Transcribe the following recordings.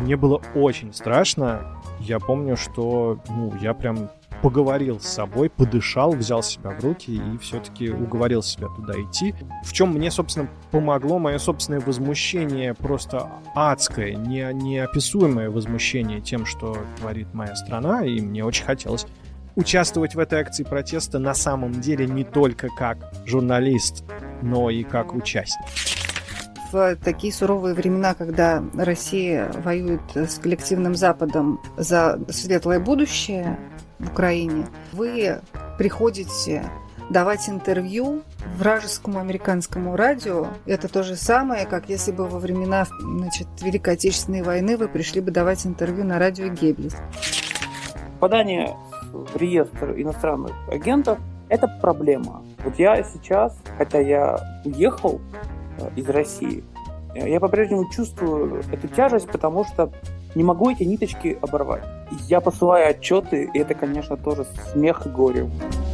Мне было очень страшно. Я помню, что я прям поговорил с собой, подышал, взял себя в руки и все-таки уговорил себя туда идти. В чем мне, собственно, помогло мое собственное возмущение, просто адское, неописуемое возмущение тем, что творит моя страна, и мне очень хотелось участвовать в этой акции протеста на самом деле не только как журналист, но и как участник. В такие суровые времена, когда Россия воюет с коллективным Западом за светлое будущее в Украине, вы приходите давать интервью вражескому американскому радио. Это то же самое, как если бы во времена Великой Отечественной войны вы пришли бы давать интервью на радио Геббельс. Попадание в реестр иностранных агентов – это проблема. Вот я сейчас, хотя я уехал из России, я по-прежнему чувствую эту тяжесть, потому что не могу эти ниточки оборвать. Я посылаю отчеты, и это, конечно, тоже смех и горе.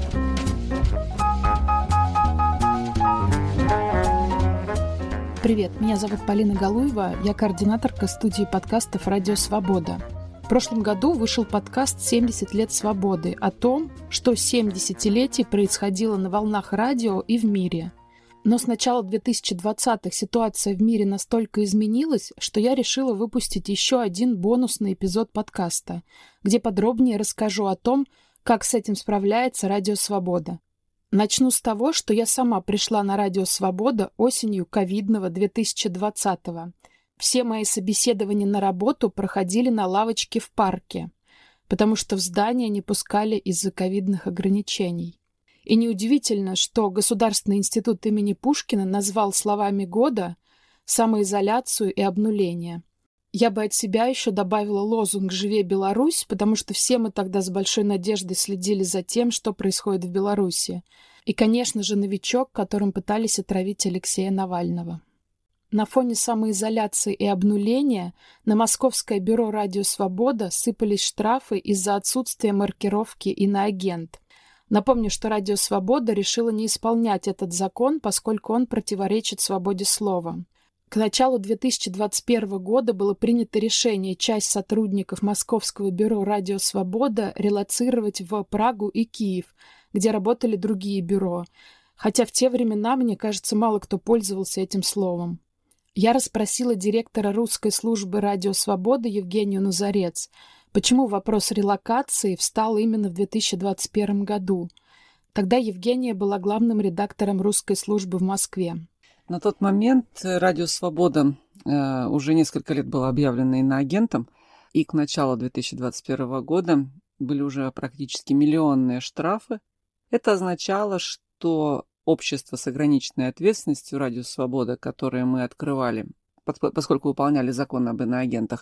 Привет, меня зовут Полина Галуева, я координаторка студии подкастов «Радио Свобода». В прошлом году вышел подкаст «70 лет свободы» о том, что 7 десятилетий происходило на волнах радио и в мире. Но с начала 2020-х ситуация в мире настолько изменилась, что я решила выпустить еще один бонусный эпизод подкаста, где подробнее расскажу о том, как с этим справляется «Радио Свобода». Начну с того, что я сама пришла на «Радио Свобода» осенью ковидного 2020-го. Все мои собеседования на работу проходили на лавочке в парке, потому что в здание не пускали из-за ковидных ограничений. И неудивительно, что Государственный институт имени Пушкина назвал словами года самоизоляцию и обнуление. Я бы от себя еще добавила лозунг «Живе Беларусь», потому что все мы тогда с большой надеждой следили за тем, что происходит в Беларуси. И, конечно же, новичок, которым пытались отравить Алексея Навального. На фоне самоизоляции и обнуления на Московское бюро «Радио Свобода» сыпались штрафы из-за отсутствия маркировки «Иноагент». Напомню, что «Радио Свобода» решила не исполнять этот закон, поскольку он противоречит свободе слова. К началу 2021 года было принято решение часть сотрудников Московского бюро «Радио Свобода» релоцировать в Прагу и Киев, где работали другие бюро, хотя в те времена, мне кажется, мало кто пользовался этим словом. Я расспросила директора русской службы «Радио Свобода» Евгению Назарец, почему вопрос релокации встал именно в 2021 году. Тогда Евгения была главным редактором русской службы в Москве. На тот момент «Радио Свобода» уже несколько лет было объявлено иноагентом, и к началу 2021 года были уже практически миллионные штрафы. Это означало, что общество с ограниченной ответственностью «Радио Свобода», которое мы открывали, поскольку выполняли закон об иноагентах,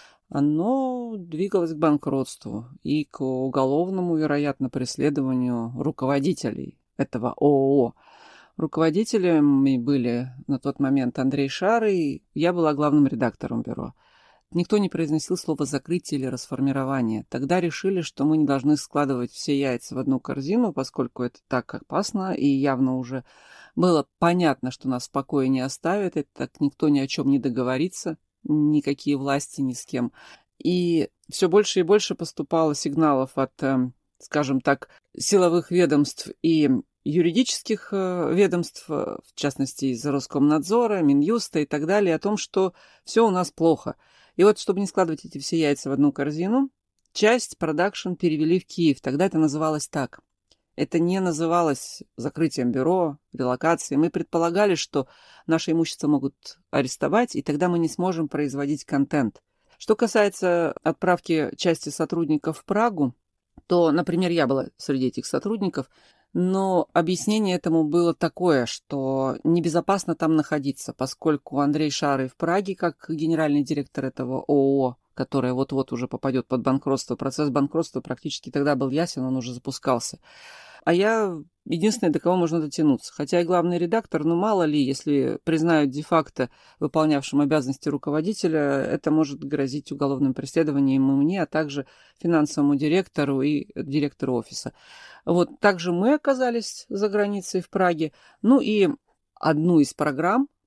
оно двигалось к банкротству и к уголовному, вероятно, преследованию руководителей этого ООО. Руководителями были на тот момент Андрей Шар, и я была главным редактором бюро. Никто не произносил слово «закрытие» или «расформирование». Тогда решили, что мы не должны складывать все яйца в одну корзину, поскольку это так опасно, и явно уже было понятно, что нас в покое не оставят, и так никто ни о чем не договорится, никакие власти ни с кем. И все больше и больше поступало сигналов от, скажем так, силовых ведомств и юридических ведомств, в частности из Роскомнадзора, Минюста и так далее, о том, что все у нас плохо. И вот, чтобы не складывать эти все яйца в одну корзину, часть продакшн перевели в Киев. Тогда это называлось так. Это не называлось закрытием бюро, релокацией. Мы предполагали, что наше имущество могут арестовать, и тогда мы не сможем производить контент. Что касается отправки части сотрудников в Прагу, то, например, я была среди этих сотрудников, но объяснение этому было такое, что небезопасно там находиться, поскольку Андрей Шар и в Праге, как генеральный директор этого ООО, которое вот-вот уже попадет под банкротство, процесс банкротства практически тогда был ясен, он уже запускался. А я единственная, до кого можно дотянуться. Хотя и главный редактор, но мало ли, если признают де-факто выполнявшим обязанности руководителя, это может грозить уголовным преследованием и мне, а также финансовому директору и директору офиса. Вот также мы оказались за границей в Праге. Ну и одну из программ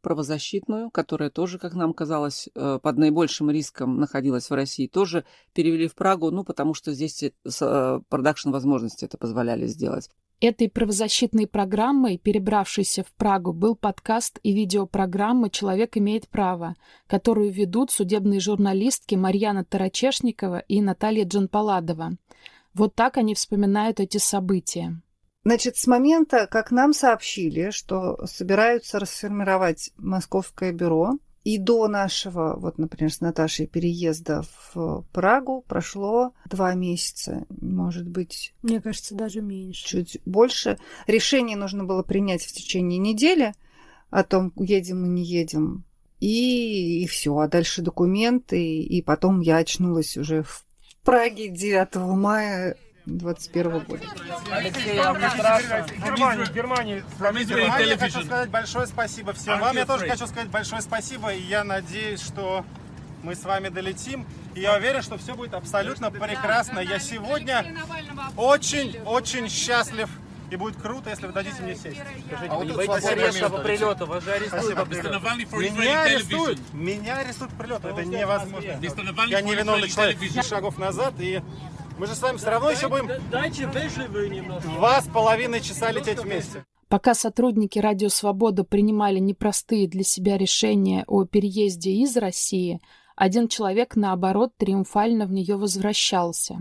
правозащитную, которая тоже, как нам казалось, под наибольшим риском находилась в России, тоже перевели в Прагу, потому что здесь продакшн-возможности это позволяли сделать. Этой правозащитной программой, перебравшейся в Прагу, был подкаст и видеопрограмма «Человек имеет право», которую ведут судебные журналистки Марьяна Тарачешникова и Наталья Джанпаладова. Вот так они вспоминают эти события. Значит, с момента, как нам сообщили, что собираются расформировать Московское бюро, и до нашего, например, с Наташей переезда в Прагу прошло 2 месяца, может быть... Мне кажется, даже меньше. Чуть больше. Решение нужно было принять в течение недели о том, едем мы, не едем. И все. А дальше документы. И потом я очнулась уже в Праге 9 мая 2021 года. Алексей, вам не страшно? Германии. Я хочу сказать большое спасибо всем вам. Я тоже хочу сказать большое спасибо. И я надеюсь, что мы с вами долетим. И я уверен, что все будет абсолютно прекрасно. Я сегодня очень счастлив. И будет круто, если вы дадите мне сесть. Скажите, вы не боитесь ареста по прилету? Вас же арестуют по прилету. Меня арестуют по прилету. Это невозможно. Я невиновный человек. 10 шагов назад, и мы же с вами все равно еще будем 2,5 часа лететь вместе. Пока сотрудники «Радио Свобода» принимали непростые для себя решения о переезде из России, один человек, наоборот, триумфально в нее возвращался.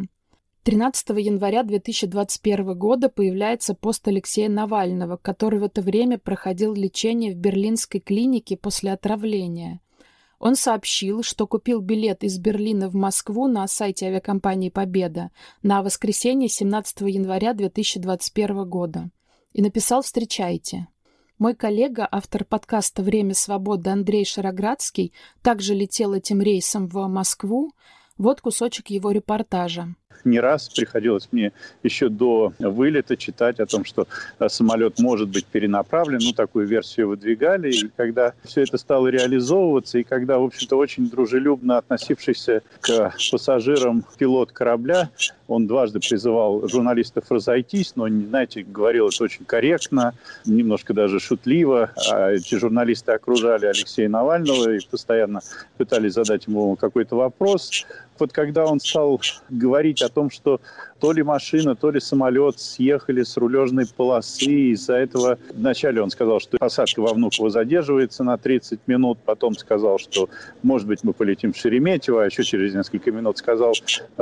13 января 2021 года появляется пост Алексея Навального, который в это время проходил лечение в берлинской клинике после отравления. Он сообщил, что купил билет из Берлина в Москву на сайте авиакомпании «Победа» на воскресенье 17 января 2021 года. И написал «Встречайте». Мой коллега, автор подкаста «Время свободы» Андрей Шароградский, также летел этим рейсом в Москву. Вот кусочек его репортажа. Не раз приходилось мне еще до вылета читать о том, что самолет может быть перенаправлен. Такую версию выдвигали. И когда все это стало реализовываться, и когда, в общем-то, очень дружелюбно относившийся к пассажирам пилот корабля, он дважды призывал журналистов разойтись, но, знаете, говорил это очень корректно, немножко даже шутливо. А эти журналисты окружали Алексея Навального и постоянно пытались задать ему какой-то вопрос. Вот когда он стал говорить о том, что то ли машина, то ли самолет съехали с рулежной полосы, из-за этого вначале он сказал, что посадка во Внуково задерживается на 30 минут, потом сказал, что, может быть, мы полетим в Шереметьево, а еще через несколько минут сказал,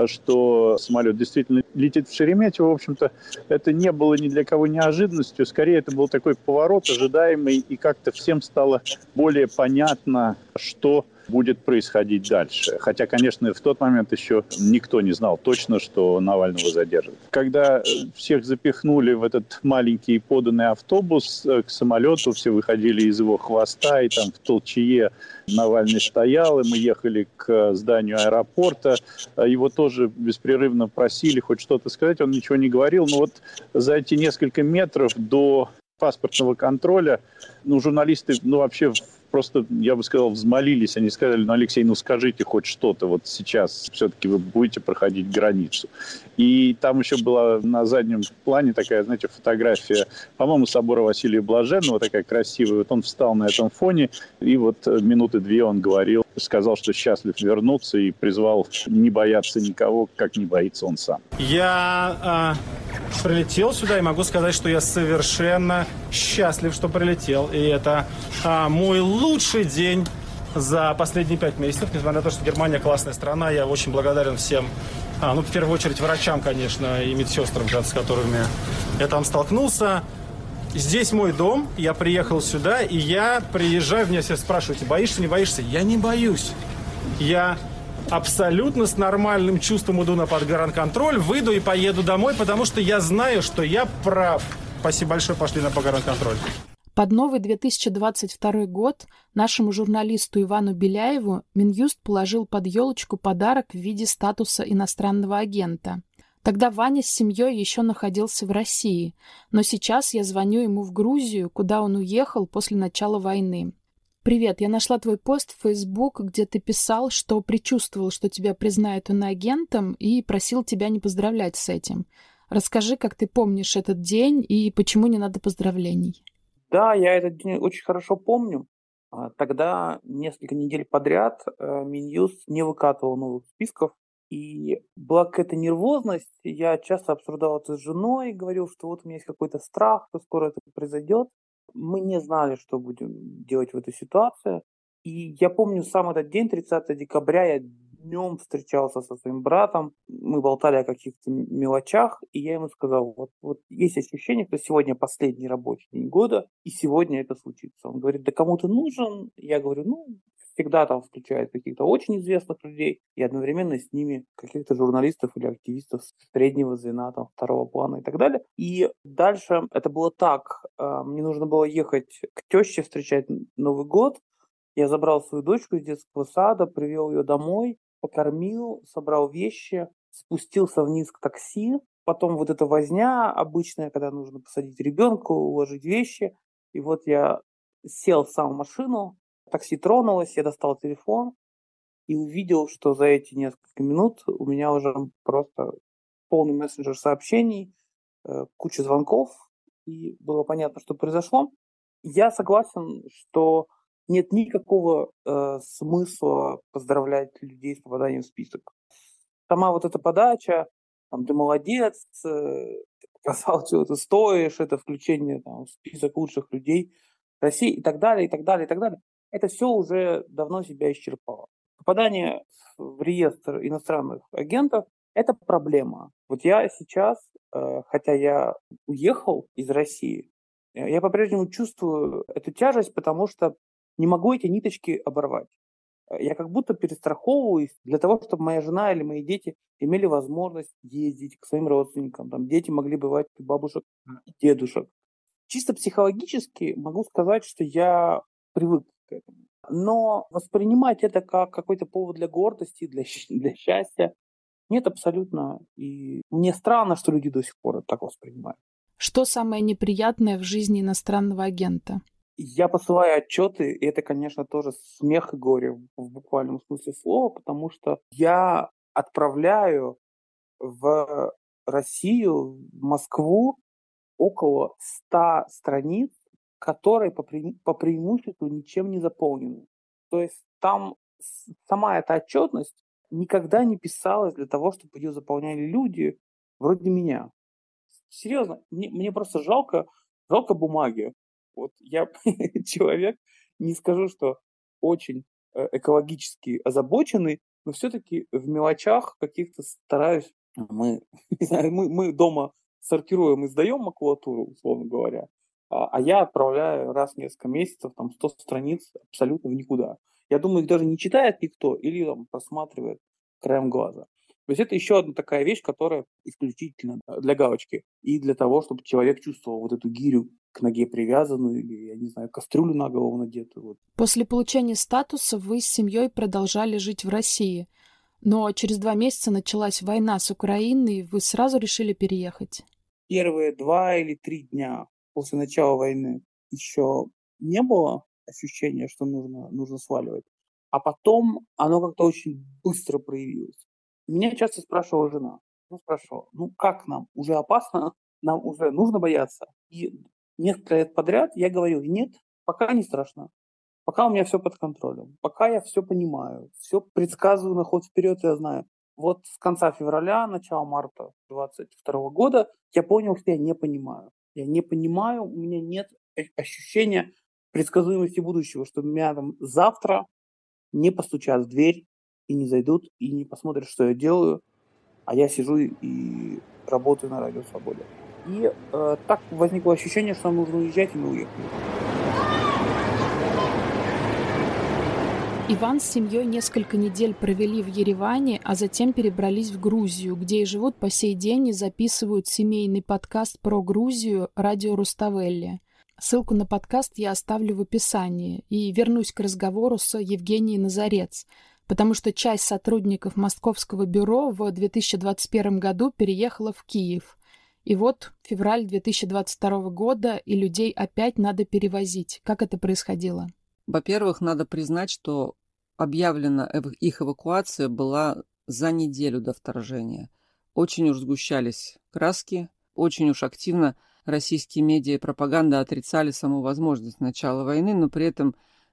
что самолет действительно летит в Шереметьево. В общем-то, это не было ни для кого неожиданностью, скорее это был такой поворот ожидаемый, и как-то всем стало более понятно, что будет происходить дальше. Хотя, конечно, в тот момент еще никто не знал точно, что Навального задержат. Когда всех запихнули в этот маленький поданный автобус к самолету, все выходили из его хвоста, и там в толчее Навальный стоял, и мы ехали к зданию аэропорта. Его тоже беспрерывно просили хоть что-то сказать, он ничего не говорил. Но вот за эти несколько метров до паспортного контроля журналисты вообще просто, я бы сказал, взмолились. Они сказали, Алексей, скажите хоть что-то. Вот сейчас все-таки вы будете проходить границу. И там еще была на заднем плане такая, знаете, фотография, по-моему, собора Василия Блаженного, такая красивая. Вот он встал на этом фоне, и вот минуты 2 он говорил, сказал, что счастлив вернуться, и призвал не бояться никого, как не боится он сам. Я прилетел сюда и могу сказать, что я совершенно счастлив, что прилетел. И это мой лучший день за последние 5 месяцев. Несмотря на то, что Германия классная страна, я очень благодарен всем, в первую очередь врачам, конечно, и медсестрам, с которыми я там столкнулся. Здесь мой дом, я приехал сюда, и я приезжаю, меня все спрашивают, боишься, не боишься? Я не боюсь. Я абсолютно с нормальным чувством иду на погранконтроль, выйду и поеду домой, потому что я знаю, что я прав. Спасибо большое, пошли на погранконтроль. Под новый 2022 год нашему журналисту Ивану Беляеву Минюст положил под елочку подарок в виде статуса иностранного агента. Тогда Ваня с семьей еще находился в России, но сейчас я звоню ему в Грузию, куда он уехал после начала войны. «Привет, я нашла твой пост в Facebook, где ты писал, что предчувствовал, что тебя признают иноагентом, и просил тебя не поздравлять с этим. Расскажи, как ты помнишь этот день и почему не надо поздравлений». Да, я этот день очень хорошо помню. Тогда несколько недель подряд Минюст не выкатывал новых списков, и была какая-то нервозность. Я часто обсуждал это с женой, говорил, что вот у меня есть какой-то страх, что скоро это произойдет. Мы не знали, что будем делать в этой ситуации. И я помню сам этот день, 30 декабря, я днем встречался со своим братом, мы болтали о каких-то мелочах, и я ему сказал, вот есть ощущение, что сегодня последний рабочий день года, и сегодня это случится. Он говорит, да кому ты нужен? Я говорю, всегда там включают каких-то очень известных людей и одновременно с ними каких-то журналистов или активистов среднего звена, там, второго плана и так далее. И дальше это было так. Мне нужно было ехать к теще встречать Новый год. Я забрал свою дочку из детского сада, привел ее домой, покормил, собрал вещи, спустился вниз к такси. Потом вот эта возня обычная, когда нужно посадить ребенка, уложить вещи. И вот я сел сам в машину, такси тронулось, я достал телефон и увидел, что за эти несколько минут у меня уже просто полный мессенджер сообщений, куча звонков, и было понятно, что произошло. Я согласен, что нет никакого смысла поздравлять людей с попаданием в список. Сама вот эта подача, там, ты молодец, ты показал, чего ты стоишь, это включение там, в список лучших людей России и так далее, и так далее, и так далее. Это все уже давно себя исчерпало. Попадание в реестр иностранных агентов – это проблема. Вот я сейчас, хотя я уехал из России, я по-прежнему чувствую эту тяжесть, потому что не могу эти ниточки оборвать. Я как будто перестраховываюсь для того, чтобы моя жена или мои дети имели возможность ездить к своим родственникам. Там дети могли бывать у бабушек и дедушек. Чисто психологически могу сказать, что я привык к этому. Но воспринимать это как какой-то повод для гордости, для счастья, нет абсолютно. И мне странно, что люди до сих пор это так воспринимают. Что самое неприятное в жизни иностранного агента? Я посылаю отчеты, и это, конечно, тоже смех и горе в буквальном смысле слова, потому что я отправляю в Россию, в Москву около 100 страниц, которые по преимуществу ничем не заполнены. То есть там сама эта отчетность никогда не писалась для того, чтобы ее заполняли люди вроде меня. Серьезно, мне просто жалко бумаги. Вот я человек, не скажу, что очень экологически озабоченный, но все-таки в мелочах каких-то стараюсь. Мы дома сортируем и сдаем макулатуру, условно говоря, а я отправляю раз в несколько месяцев там 100 страниц абсолютно в никуда. Я думаю, их даже не читает никто или там просматривает краем глаза. То есть это еще одна такая вещь, которая исключительно для галочки и для того, чтобы человек чувствовал вот эту гирю к ноге привязанную или, я не знаю, кастрюлю на голову надетую. Вот. После получения статуса вы с семьей продолжали жить в России, но через 2 месяца началась война с Украиной, и вы сразу решили переехать. Первые 2 или 3 дня после начала войны еще не было ощущения, что нужно сваливать. А потом оно как-то очень быстро проявилось. Меня часто спрашивала жена. Как нам? Уже опасно? Нам уже нужно бояться? И несколько лет подряд я говорил, нет, пока не страшно. Пока у меня все под контролем. Пока я все понимаю. Все предсказываю на ход вперед, я знаю. Вот с конца февраля, начала марта 2022 года я понял, что я не понимаю. Я не понимаю, у меня нет ощущения предсказуемости будущего, что меня там завтра не постучат в дверь и не зайдут, и не посмотрят, что я делаю, а я сижу и работаю на Радио Свобода. И так возникло ощущение, что нам нужно уезжать, и мы уехали. Иван с семьей несколько недель провели в Ереване, а затем перебрались в Грузию, где и живут по сей день и записывают семейный подкаст про Грузию «Радио Руставели». Ссылку на подкаст я оставлю в описании и вернусь к разговору с Евгенией Назарец, потому что часть сотрудников Московского бюро в 2021 году переехала в Киев. И вот февраль 2022 года, и людей опять надо перевозить. Как это происходило? Во-первых, надо признать, что объявлена их эвакуация была за неделю до вторжения. Очень уж сгущались краски, очень уж активно российские медиа и пропаганда отрицали саму возможность начала войны, но при этом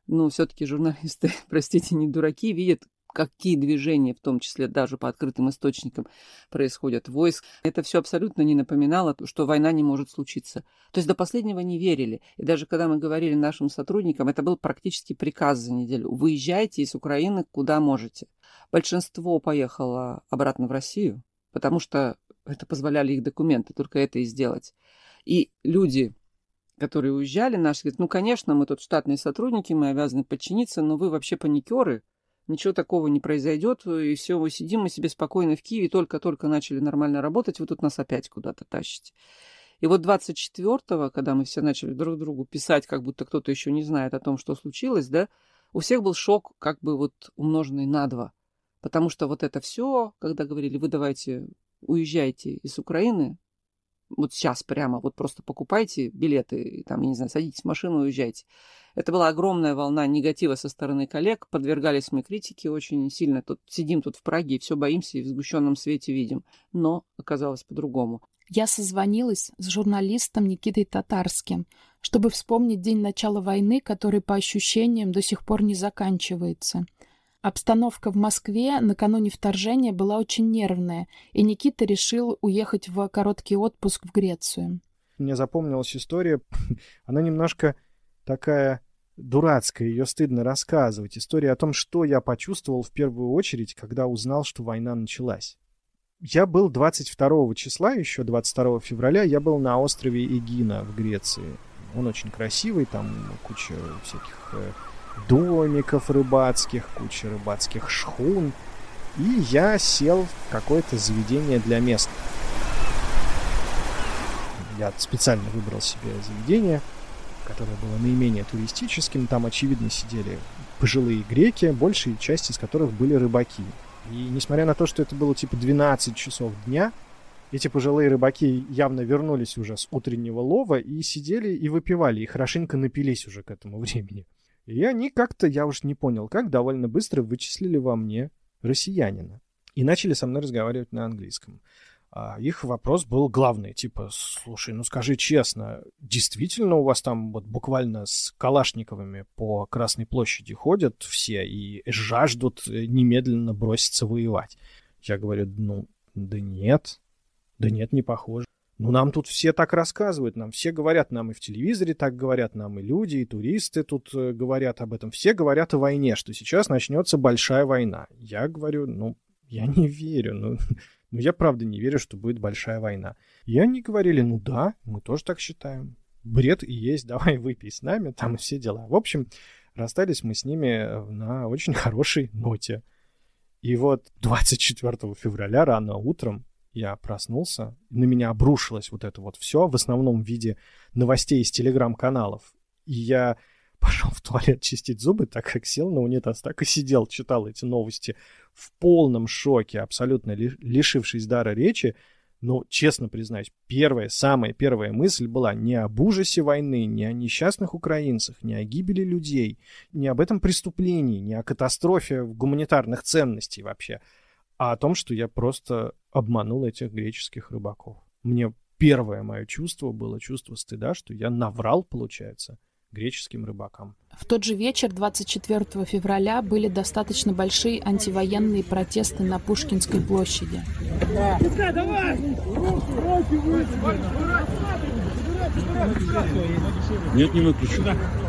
Но все-таки журналисты, простите, не дураки, видят, какие движения, в том числе даже по открытым источникам, происходят войск. Это все абсолютно не напоминало, что война не может случиться. То есть до последнего не верили. И даже когда мы говорили нашим сотрудникам, это был практически приказ за неделю. Выезжайте из Украины куда можете. Большинство поехало обратно в Россию, потому что это позволяли их документы, только это и сделать. И люди, которые уезжали, наши говорят, ну, конечно, мы тут штатные сотрудники, мы обязаны подчиниться, но вы вообще паникеры, ничего такого не произойдет, и все, мы сидим, мы себе спокойно в Киеве, только-только начали нормально работать, вы тут нас опять куда-то тащите. И вот 24-го, когда мы все начали друг другу писать, как будто кто-то еще не знает о том, что случилось, да, у всех был шок, как бы вот умноженный на 2. Потому что вот это все, когда говорили, вы давайте уезжайте из Украины, вот сейчас прямо, вот просто покупайте билеты, там, я не знаю, садитесь в машину и уезжайте. Это была огромная волна негатива со стороны коллег, подвергались мы критике очень сильно. Тут сидим тут в Праге и все боимся, и в сгущенном свете видим. Но оказалось по-другому. Я созвонилась с журналистом Никитой Татарским, чтобы вспомнить день начала войны, который, по ощущениям, до сих пор не заканчивается. Обстановка в Москве накануне вторжения была очень нервная, и Никита решил уехать в короткий отпуск в Грецию. Мне запомнилась история, она немножко такая дурацкая, ее стыдно рассказывать. История о том, что я почувствовал в первую очередь, когда узнал, что война началась. Я был 22 числа, еще 22 февраля, я был на острове Эгина в Греции. Он очень красивый, там куча всяких домиков рыбацких, куча рыбацких шхун. И я сел в какое-то заведение для местных. Я специально выбрал себе заведение, которое было наименее туристическим. Там, очевидно, сидели пожилые греки, большая часть из которых были рыбаки. И несмотря на то, что это было типа 12 часов дня, эти пожилые рыбаки явно вернулись уже с утреннего лова и сидели и выпивали, и хорошенько напились уже к этому времени. И они как-то, я уж не понял как, довольно быстро вычислили во мне россиянина. И начали со мной разговаривать на английском. Их вопрос был главный, типа, слушай, ну скажи честно, действительно у вас там вот буквально с калашниковыми по Красной площади ходят все и жаждут немедленно броситься воевать? Я говорю, ну, да нет, не похоже. Ну, нам тут все так рассказывают, нам все говорят, нам и в телевизоре так говорят, нам и люди, и туристы тут говорят об этом. Все говорят о войне, что сейчас начнется большая война. Я говорю, ну, я не верю, ну, я правда не верю, что будет большая война. И они говорили, ну да, мы тоже так считаем. Бред и есть, давай выпей с нами, там и все дела. В общем, расстались мы с ними на очень хорошей ноте. И вот 24 февраля рано утром я проснулся, на меня обрушилось вот это вот все, в основном в виде новостей из телеграм-каналов. И я пошел в туалет чистить зубы, так как сел на унитаз, так и сидел, читал эти новости в полном шоке, абсолютно лишившись дара речи. Но, честно признаюсь, самая первая мысль была не об ужасе войны, не о несчастных украинцах, не о гибели людей, не об этом преступлении, не о катастрофе гуманитарных ценностей вообще, а о том, что я просто обманул этих греческих рыбаков. Мне первое мое чувство было чувство стыда, что я наврал, получается, греческим рыбакам. В тот же вечер, 24 февраля, были достаточно большие антивоенные протесты на Пушкинской площади. Нет, не выключу.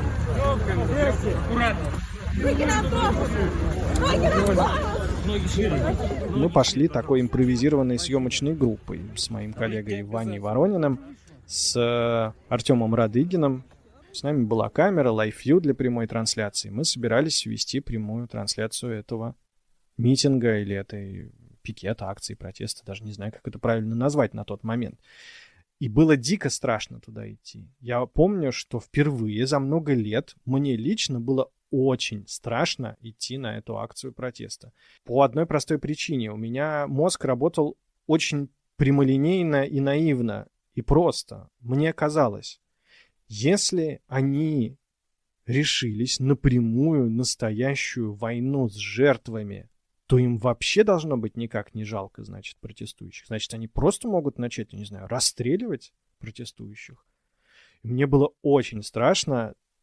Мы пошли такой импровизированной съемочной группой с моим коллегой Ваней Ворониным, с Артемом Радыгиным. С нами была камера, лайв-вью для прямой трансляции. Мы собирались вести прямую трансляцию этого митинга или этой пикета, акции, протеста. Даже не знаю, как это правильно назвать на тот момент. И было дико страшно туда идти. Я помню, что впервые за много лет мне лично было очень страшно идти на эту акцию протеста. По одной простой причине. У меня мозг работал очень прямолинейно и наивно, и просто. Мне казалось, если они решились на прямую настоящую войну с жертвами, то им вообще должно быть никак не жалко, значит, протестующих. Значит, они просто могут начать, не знаю, расстреливать протестующих. И мне было очень страшно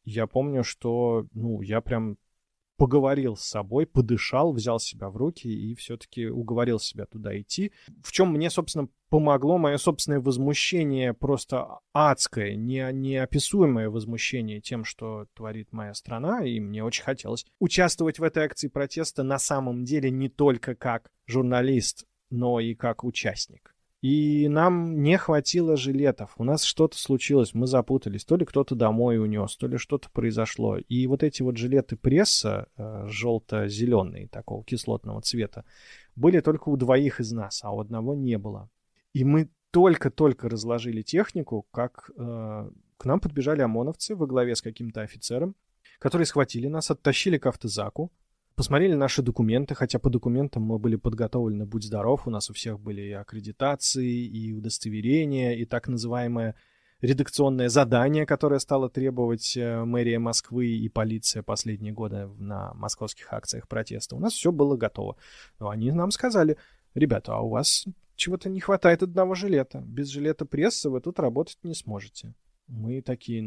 я помню, что, я прям поговорил с собой, подышал, взял себя в руки и все-таки уговорил себя туда идти. В чем мне, собственно, помогло мое собственное возмущение, просто адское, неописуемое возмущение тем, что творит моя страна, и мне очень хотелось участвовать в этой акции протеста на самом деле не только как журналист, но и как участник. И нам не хватило жилетов. У нас что-то случилось, мы запутались. То ли кто-то домой унес, то ли что-то произошло. И вот эти вот жилеты пресса, желто-зеленые, такого кислотного цвета, были только у 2 из нас, а у одного не было. И мы только-только разложили технику, как к нам подбежали ОМОНовцы во главе с каким-то офицером, которые схватили нас, оттащили к автозаку, посмотрели наши документы, хотя по документам мы были подготовлены, будь здоров, у нас у всех были и аккредитации, и удостоверения, и так называемое редакционное задание, которое стало требовать мэрия Москвы и полиция последние годы на московских акциях протеста. У нас все было готово. Но они нам сказали: ребята, а у вас чего-то не хватает одного жилета. Без жилета прессы вы тут работать не сможете. Мы такие: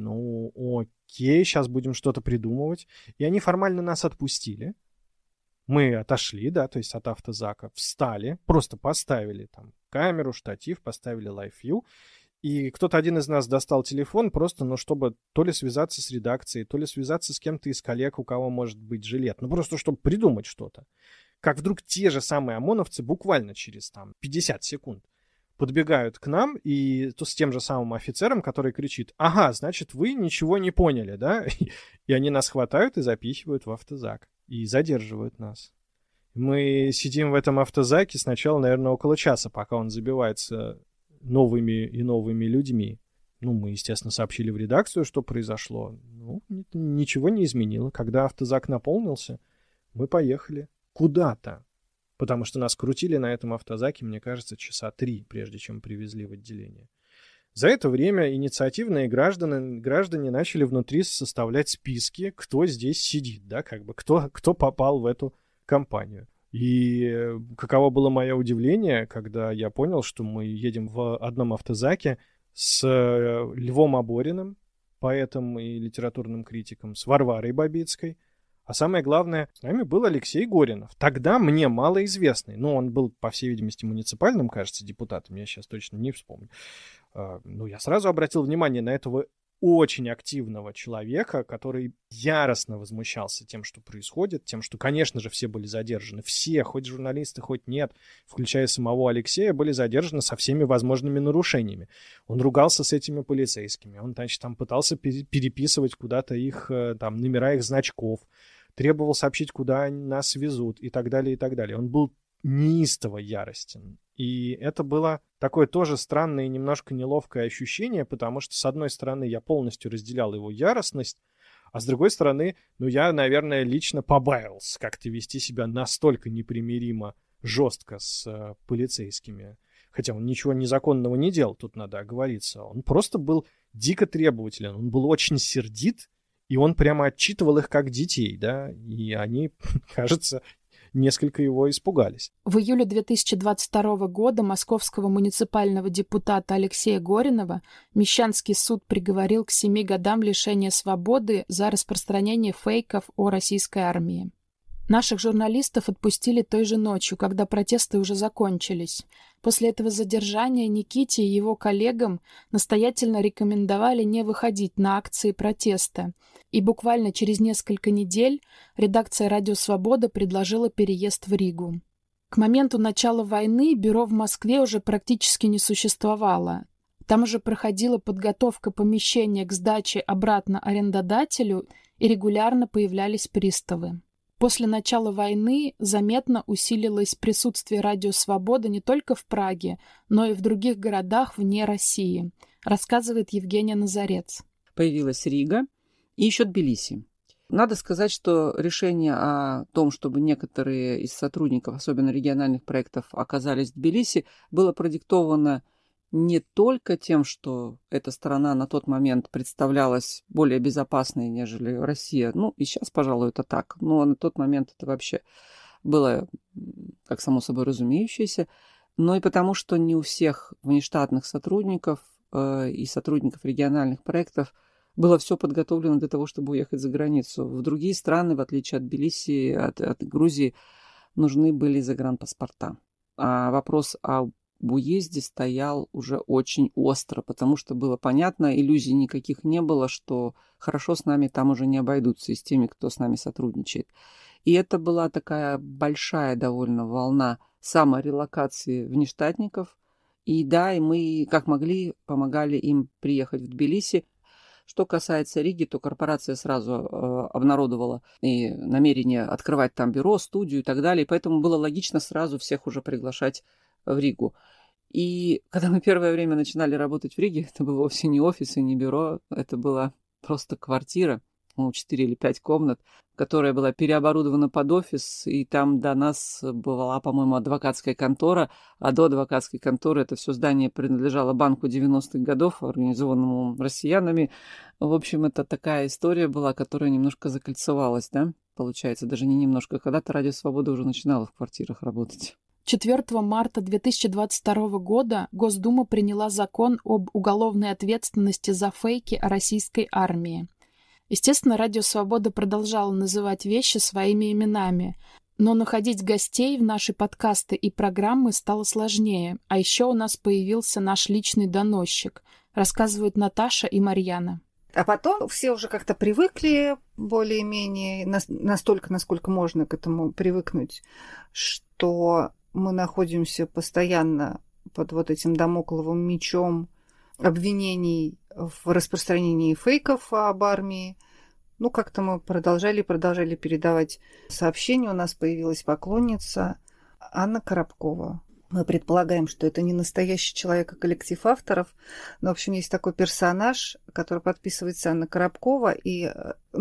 окей, сейчас будем что-то придумывать. И они формально нас отпустили. Мы отошли, то есть от автозака, встали, просто поставили там камеру, штатив, поставили лайв-вью, и кто-то один из нас достал телефон просто, чтобы то ли связаться с редакцией, то ли связаться с кем-то из коллег, у кого может быть жилет, просто чтобы придумать что-то. Как вдруг те же самые ОМОНовцы буквально через 50 секунд подбегают к нам и с тем же самым офицером, который кричит: ага, значит, вы ничего не поняли, да? И они нас хватают и запихивают в автозак. И задерживают нас. Мы сидим в этом автозаке сначала, наверное, около часа, пока он забивается новыми и новыми людьми. Мы, естественно, сообщили в редакцию, что произошло. Ничего не изменило. Когда автозак наполнился, мы поехали куда-то. Потому что нас крутили на этом автозаке, мне кажется, 3 часа, прежде чем привезли в отделение. За это время инициативные граждане начали внутри составлять списки, кто здесь сидит, кто попал в эту компанию. И каково было мое удивление, когда я понял, что мы едем в одном автозаке с Львом Обориным, поэтом и литературным критиком, с Варварой Бабицкой. А самое главное, с нами был Алексей Горинов. Тогда мне малоизвестный. Он был, по всей видимости, муниципальным, кажется, депутатом. Я сейчас точно не вспомню. Я сразу обратил внимание на этого очень активного человека, который яростно возмущался тем, что происходит, тем, что, конечно же, все были задержаны. Все, хоть журналисты, хоть нет, включая самого Алексея, были задержаны со всеми возможными нарушениями. Он ругался с этими полицейскими. Он, пытался переписывать куда-то их, номера их значков, требовал сообщить, куда нас везут и так далее, и так далее. Он был неистово яростен. И это было такое тоже странное и немножко неловкое ощущение, потому что, с одной стороны, я полностью разделял его яростность, а с другой стороны, я, наверное, лично побаивался как-то вести себя настолько непримиримо жестко с полицейскими. Хотя он ничего незаконного не делал, тут надо оговориться. Он просто был дико требователен, он был очень сердит, и он прямо отчитывал их как детей, и они, кажется, несколько его испугались. В июле 2022 года московского муниципального депутата Алексея Горинова Мещанский суд приговорил к 7 годам лишения свободы за распространение фейков о российской армии. Наших журналистов отпустили той же ночью, когда протесты уже закончились. После этого задержания Никите и его коллегам настоятельно рекомендовали не выходить на акции протеста. И буквально через несколько недель редакция «Радио Свобода» предложила переезд в Ригу. К моменту начала войны бюро в Москве уже практически не существовало. Там уже проходила подготовка помещения к сдаче обратно арендодателю, и регулярно появлялись приставы. После начала войны заметно усилилось присутствие «Радио Свобода» не только в Праге, но и в других городах вне России, рассказывает Евгения Назарец. Появилась Рига и еще Тбилиси. Надо сказать, что решение о том, чтобы некоторые из сотрудников, особенно региональных проектов, оказались в Тбилиси, было продиктовано не только тем, что эта страна на тот момент представлялась более безопасной, нежели Россия. И сейчас, пожалуй, это так. Но на тот момент это вообще было как само собой разумеющееся. Но и потому, что не у всех внештатных сотрудников и сотрудников региональных проектов было все подготовлено для того, чтобы уехать за границу. В другие страны, в отличие от Тбилиси, от Грузии, нужны были загранпаспорта. А вопрос об уезде стоял уже очень остро, потому что было понятно, иллюзий никаких не было, что хорошо с нами там уже не обойдутся и с теми, кто с нами сотрудничает. И это была такая большая довольно волна саморелокации внештатников. И да, и мы, как могли, помогали им приехать в Тбилиси. Что касается Риги, то корпорация сразу обнародовала и намерение открывать там бюро, студию и так далее. И поэтому было логично сразу всех уже приглашать в Ригу. И когда мы первое время начинали работать в Риге, это был вовсе не офис и не бюро, это была просто квартира, 4 или 5 комнат, которая была переоборудована под офис, и там до нас была, по-моему, адвокатская контора, а до адвокатской конторы это все здание принадлежало банку 90-х годов, организованному россиянами. В общем, это такая история была, которая немножко закольцевалась, да, получается, даже не немножко. Когда-то Радио Свобода уже начинала в квартирах работать. 4 марта 2022 года Госдума приняла закон об уголовной ответственности за фейки о российской армии. Естественно, Радио Свобода продолжало называть вещи своими именами, но находить гостей в наши подкасты и программы стало сложнее, а еще у нас появился наш личный доносчик, рассказывают Наташа и Марьяна. А потом все уже как-то привыкли более-менее, настолько, насколько можно к этому привыкнуть, что мы находимся постоянно под вот этим дамокловым мечом обвинений в распространении фейков об армии. Ну, как-то мы продолжали передавать сообщения. У нас появилась поклонница Анна Коробкова. Мы предполагаем, что это не настоящий человек, а коллектив авторов. Но, в общем, есть такой персонаж, который подписывается Анна Коробкова. И,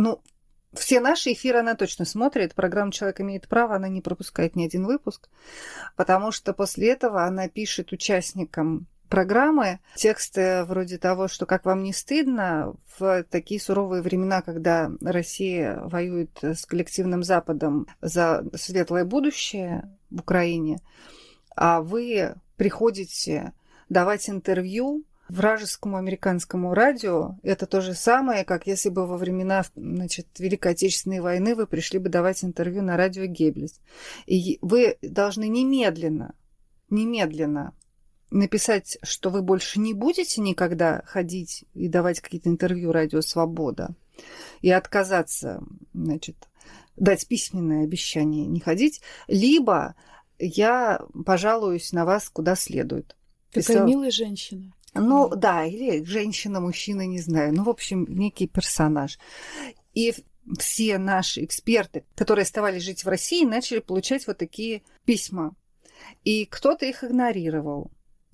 все наши эфиры она точно смотрит. Программа «Человек имеет право», она не пропускает ни один выпуск. Потому что после этого она пишет участникам программы тексты вроде того, что «как вам не стыдно в такие суровые времена, когда Россия воюет с коллективным Западом за светлое будущее в Украине, а вы приходите давать интервью вражескому американскому радио. Это то же самое, как если бы во времена, Великой Отечественной войны вы пришли бы давать интервью на радио Геббельс. И вы должны немедленно написать, что вы больше не будете никогда ходить и давать какие-то интервью «Радио Свобода», и отказаться, дать письменное обещание не ходить, либо я пожалуюсь на вас куда следует. Такая милая женщина. Да, или женщина, мужчина, не знаю. В общем, некий персонаж. И все наши эксперты, которые оставались жить в России, начали получать вот такие письма. И кто-то их игнорировал.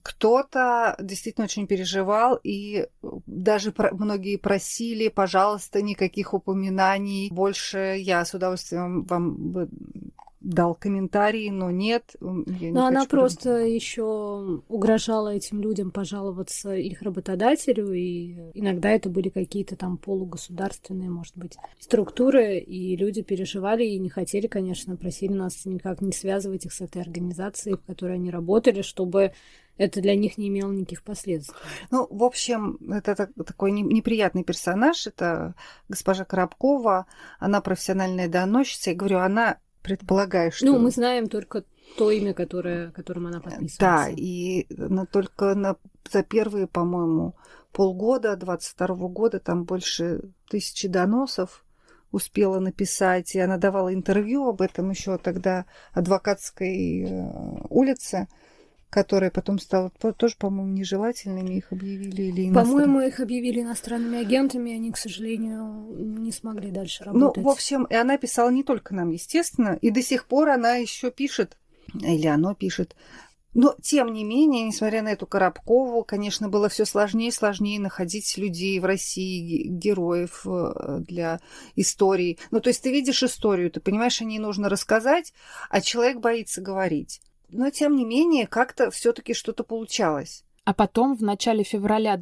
Кто-то действительно очень переживал, и даже многие просили, пожалуйста, никаких упоминаний. Больше я с удовольствием вам дал комментарий, но нет. Но она просто еще угрожала этим людям пожаловаться их работодателю, и иногда это были какие-то там полугосударственные, может быть, структуры, и люди переживали и не хотели, конечно, просили нас никак не связывать их с этой организацией, в которой они работали, чтобы это для них не имело никаких последствий. В общем, это такой неприятный персонаж, это госпожа Коробкова, она профессиональная доносчица, я говорю, она предполагает, что... мы знаем только то имя, которым она подписывается. Да, и только за первые, по-моему, полгода 22 года там больше 1000 доносов успела написать, и она давала интервью об этом еще тогда адвокатской улице, которая потом стала тоже, по-моему, нежелательными, их объявили или По-моему, их объявили иностранными агентами, и они, к сожалению, не смогли дальше работать. В общем, и она писала не только нам, естественно, и до сих пор она еще пишет, или оно пишет. Но, тем не менее, несмотря на эту Коробкову, конечно, было все сложнее и сложнее находить людей в России, героев для истории. То есть ты видишь историю, ты понимаешь, о ней нужно рассказать, а человек боится говорить. Но, тем не менее, как-то все-таки что-то получалось. А потом, в начале февраля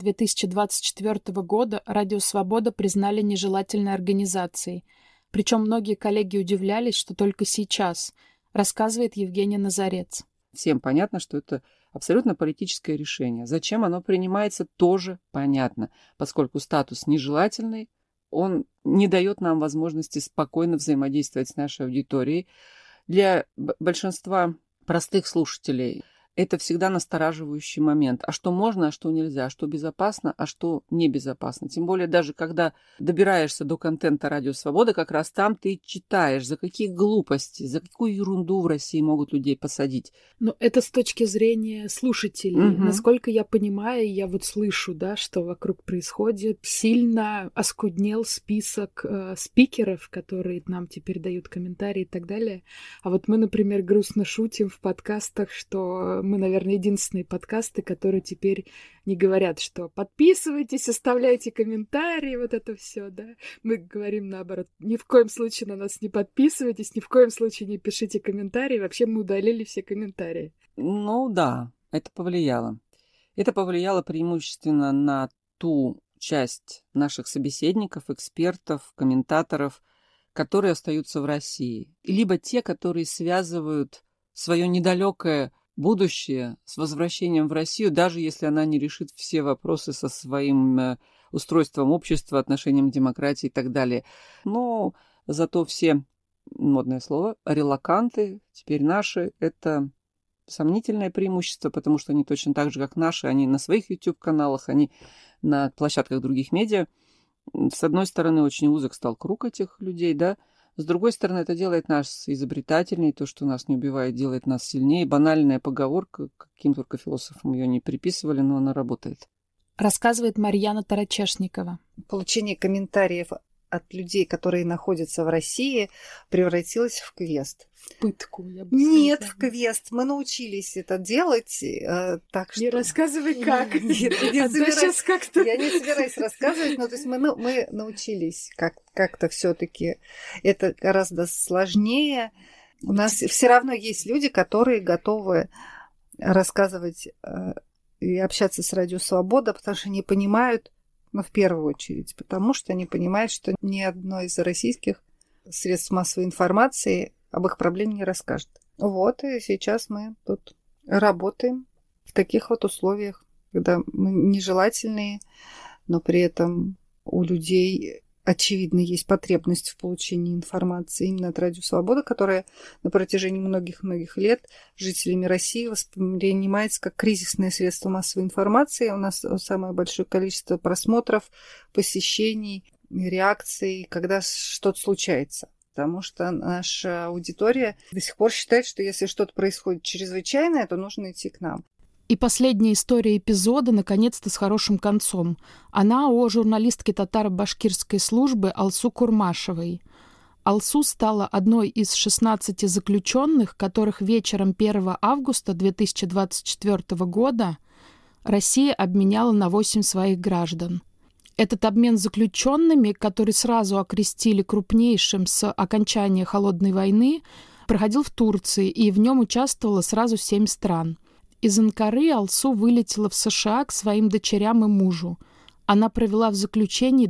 2024 года, Радио Свобода признали нежелательной организацией. Причем многие коллеги удивлялись, что только сейчас, рассказывает Евгений Назарец. Всем понятно, что это абсолютно политическое решение. Зачем оно принимается, тоже понятно, поскольку статус нежелательный, он не дает нам возможности спокойно взаимодействовать с нашей аудиторией. Для большинства простых слушателей это всегда настораживающий момент. А что можно, а что нельзя, а что безопасно, а что небезопасно. Тем более даже когда добираешься до контента «Радио Свобода», как раз там ты читаешь, за какие глупости, за какую ерунду в России могут людей посадить. Но это с точки зрения слушателей. Насколько я понимаю, я вот слышу, да, что вокруг происходит. Сильно оскуднел список спикеров, которые нам теперь дают комментарии и так далее. А вот мы, например, грустно шутим в подкастах, что мы, наверное, единственные подкасты, которые теперь не говорят, что подписывайтесь, оставляйте комментарии, вот это все, да. Мы говорим наоборот, ни в коем случае на нас не подписывайтесь, ни в коем случае не пишите комментарии. Вообще мы удалили все комментарии. Ну да, это повлияло. Это повлияло преимущественно на ту часть наших собеседников, экспертов, комментаторов, которые остаются в России. Либо те, которые связывают свое недалекое будущее с возвращением в Россию, даже если она не решит все вопросы со своим устройством общества, отношением к демократии и так далее. Но зато все, модное слово, релоканты, теперь наши, это сомнительное преимущество, потому что они точно так же, как наши, они на своих YouTube-каналах, они на площадках других медиа. С одной стороны, очень узок стал круг этих людей, да, с другой стороны, это делает нас изобретательнее, то, что нас не убивает, делает нас сильнее. Банальная поговорка, каким только философам ее не приписывали, но она работает. Рассказывает Марьяна Тарачешникова. Получение комментариев от людей, которые находятся в России, превратилось в квест. В пытку, я бы сказала. Нет, в квест. Мы научились это делать, так что... Не рассказывай как. Нет, Я не собираюсь рассказывать, но то есть мы научились как-то все-таки. Это гораздо сложнее. У нас все равно есть люди, которые готовы рассказывать и общаться с Радио Свобода, потому что они понимают, в первую очередь, потому что они понимают, что ни одно из российских средств массовой информации об их проблеме не расскажет. Вот, и сейчас мы тут работаем в таких вот условиях, когда мы нежелательные, но при этом у людей очевидно есть потребность в получении информации именно от Радио Свобода, которая на протяжении многих-многих лет жителями России воспринимается как кризисное средство массовой информации. У нас самое большое количество просмотров, посещений, реакций, когда что-то случается. Потому что наша аудитория до сих пор считает, что если что-то происходит чрезвычайное, то нужно идти к нам. И последняя история эпизода, наконец-то, с хорошим концом. Она о журналистке татаро-башкирской службы Алсу Курмашевой. Алсу стала одной из 16 заключенных, которых вечером 1 августа 2024 года Россия обменяла на 8 своих граждан. Этот обмен заключенными, который сразу окрестили крупнейшим с окончания Холодной войны, проходил в Турции, и в нем участвовало сразу 7 стран. Из Анкары Алсу вылетела в США к своим дочерям и мужу. Она провела в заключении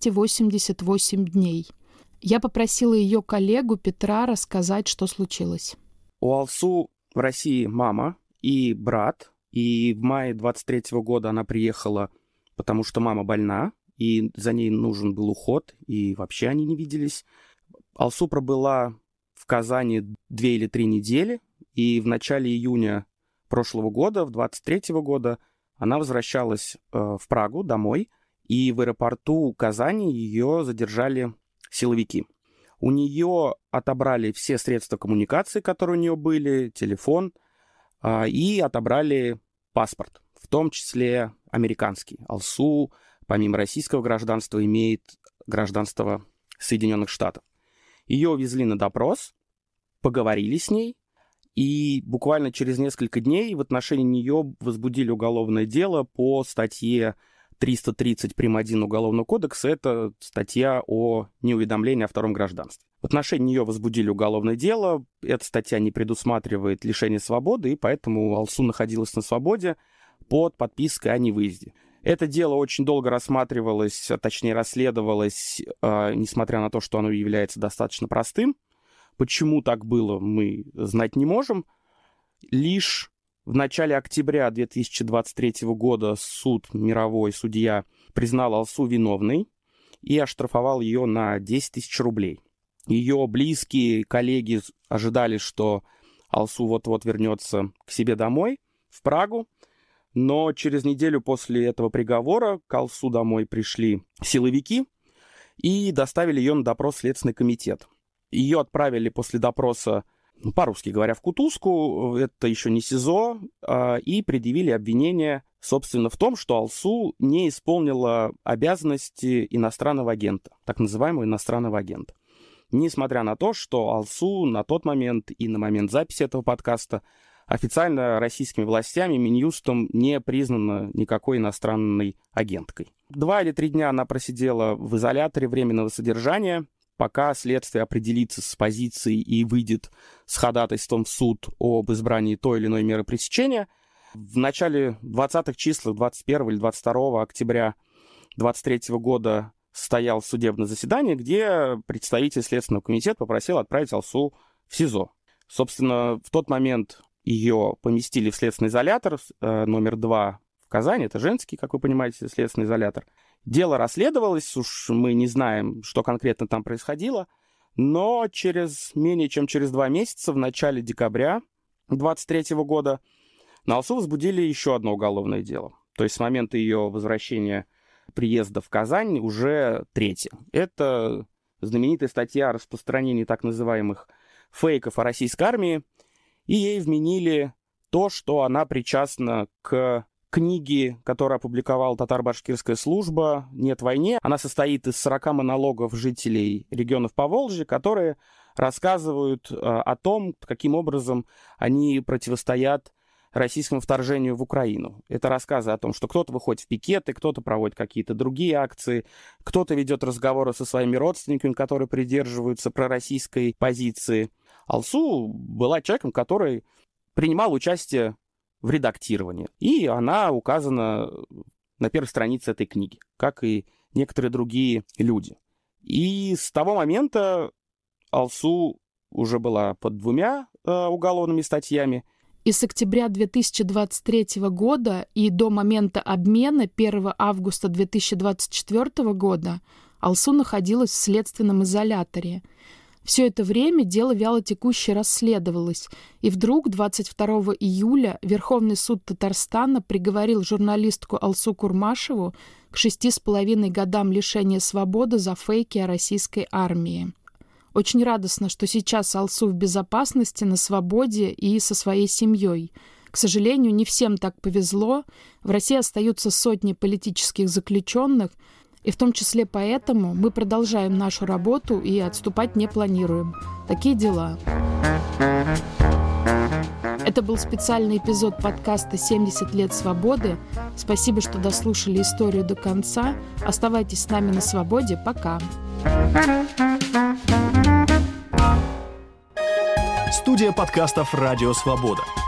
288 дней. Я попросила ее коллегу Петра рассказать, что случилось. У Алсу в России мама и брат. И в мае 23 года она приехала, потому что мама больна, и за ней нужен был уход, и вообще они не виделись. Алсу пробыла в Казани 2 или 3 недели, и в начале июня прошлого года, в 23-го года, она возвращалась в Прагу домой, и в аэропорту Казани ее задержали силовики. У нее отобрали все средства коммуникации, которые у нее были, телефон, и отобрали паспорт, в том числе американский. Алсу, помимо российского гражданства, имеет гражданство Соединенных Штатов. Ее увезли на допрос, поговорили с ней, и буквально через несколько дней в отношении нее возбудили уголовное дело по статье 330 прим. 1 Уголовного кодекса. Это статья о неуведомлении о втором гражданстве. В отношении нее возбудили уголовное дело. Эта статья не предусматривает лишение свободы, и поэтому Алсу находилась на свободе под подпиской о невыезде. Это дело очень долго рассматривалось, точнее расследовалось, несмотря на то, что оно является достаточно простым. Почему так было, мы знать не можем. Лишь В начале октября 2023 года суд, мировой судья, признал Алсу виновной и оштрафовал ее на 10 тысяч рублей. Ее близкие, коллеги ожидали, что Алсу вот-вот вернется к себе домой, в Прагу, но через неделю после этого приговора к Алсу домой пришли силовики и доставили ее на допрос в Следственный комитет. Ее отправили после допроса, по-русски говоря, в кутузку, это еще не СИЗО, и предъявили обвинение, собственно, в том, что Алсу не исполнила обязанности иностранного агента, так называемого иностранного агента. Несмотря на то, что Алсу на тот момент и на момент записи этого подкаста официально российскими властями, Минюстом, не признана никакой иностранной агенткой. 2 или 3 дня она просидела в изоляторе временного содержания, пока следствие определится с позицией и выйдет с ходатайством в суд об избрании той или иной меры пресечения. В начале 20-х числах, 21 или 22 октября 2023 года состоялось судебное заседание, где представитель Следственного комитета попросил отправить Алсу в СИЗО. Собственно, в тот момент ее поместили в следственный изолятор номер 2 в Казани. Это женский, как вы понимаете, следственный изолятор. Дело расследовалось, уж мы не знаем, что конкретно там происходило, но менее чем через 2 месяца, в начале декабря 2023 года, на Алсу возбудили еще одно уголовное дело. То есть с момента ее возвращения, приезда в Казань, уже 3-е. Это знаменитая статья о распространении так называемых фейков о российской армии, и ей вменили то, что она причастна к книги, которую опубликовала татаро-башкирская служба «Нет войне». Она состоит из 40 монологов жителей регионов Поволжья, которые рассказывают о том, каким образом они противостоят российскому вторжению в Украину. Это рассказы о том, что кто-то выходит в пикеты, кто-то проводит какие-то другие акции, кто-то ведет разговоры со своими родственниками, которые придерживаются пророссийской позиции. Алсу была человеком, который принимал участие в редактировании. И она указана на первой странице этой книги, как и некоторые другие люди. И с того момента Алсу уже была под 2 уголовными статьями. И с октября 2023 года и до момента обмена 1 августа 2024 года Алсу находилась в следственном изоляторе. Все это время дело вялотекуще расследовалось, и вдруг 22 июля Верховный суд Татарстана приговорил журналистку Алсу Курмашеву к 6,5 годам лишения свободы за фейки о российской армии. Очень радостно, что сейчас Алсу в безопасности, на свободе и со своей семьей. К сожалению, не всем так повезло. В России остаются сотни политических заключенных, и в том числе поэтому мы продолжаем нашу работу и отступать не планируем. Такие дела. Это был специальный эпизод подкаста «70 лет свободы». Спасибо, что дослушали историю до конца. Оставайтесь с нами на свободе. Пока. Студия подкастов «Радио Свобода».